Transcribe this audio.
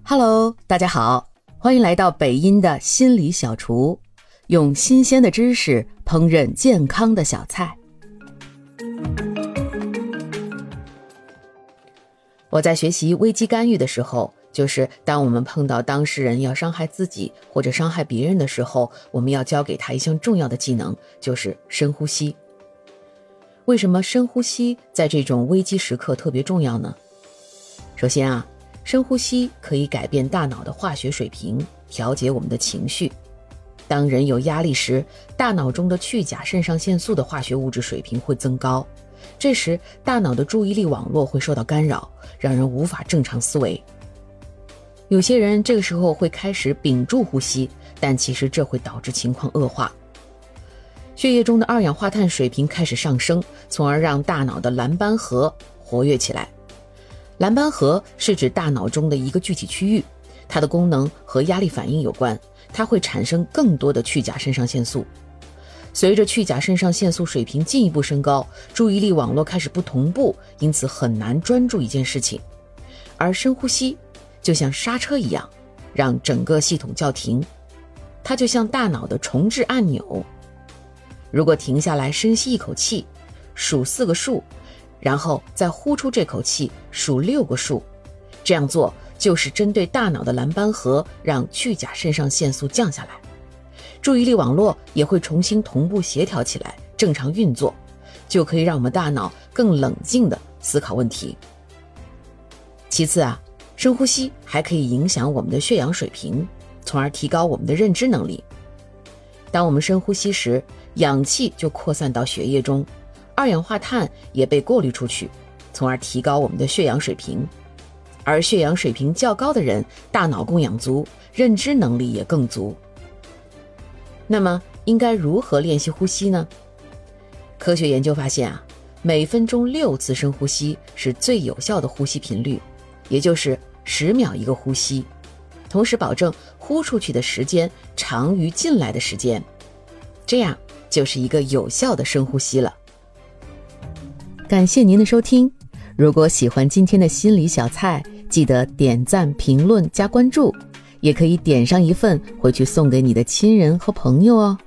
Hello， 大家好，欢迎来到北音的心理小厨，用新鲜的知识烹饪健康的小菜。我在学习危机干预的时候，就是当我们碰到当事人要伤害自己或者伤害别人的时候，我们要教给他一项重要的技能，就是深呼吸。为什么深呼吸在这种危机时刻特别重要呢？首先啊，深呼吸可以改变大脑的化学水平，调节我们的情绪。当人有压力时，大脑中的去甲肾上腺素的化学物质水平会增高，这时大脑的注意力网络会受到干扰，让人无法正常思维。有些人这个时候会开始屏住呼吸，但其实这会导致情况恶化。血液中的二氧化碳水平开始上升，从而让大脑的蓝斑核活跃起来。蓝斑核是指大脑中的一个具体区域，它的功能和压力反应有关，它会产生更多的去甲肾上腺素。随着去甲肾上腺素水平进一步升高，注意力网络开始不同步，因此很难专注一件事情。而深呼吸就像刹车一样，让整个系统叫停，它就像大脑的重置按钮。如果停下来深吸一口气，数4个数，然后再呼出这口气，数6个数，这样做就是针对大脑的蓝斑核，让去甲肾上腺素降下来，注意力网络也会重新同步协调起来，正常运作，就可以让我们大脑更冷静地思考问题。其次啊，深呼吸还可以影响我们的血氧水平，从而提高我们的认知能力。当我们深呼吸时，氧气就扩散到血液中，二氧化碳也被过滤出去，从而提高我们的血氧水平。而血氧水平较高的人，大脑供氧足，认知能力也更足。那么应该如何练习呼吸呢？科学研究发现啊，每分钟6次深呼吸是最有效的呼吸频率，也就是10秒一个呼吸，同时保证呼出去的时间长于进来的时间，这样就是一个有效的深呼吸了。感谢您的收听，如果喜欢今天的心理小菜，记得点赞、评论、加关注，也可以点上一份回去送给你的亲人和朋友哦。